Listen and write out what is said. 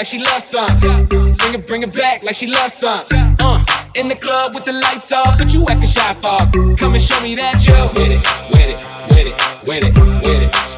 like she loves some. Bring it back like she loves some. In the club with the lights off, but you acting shy for. Come and show me that you're with it, with it, with it, with it, with it.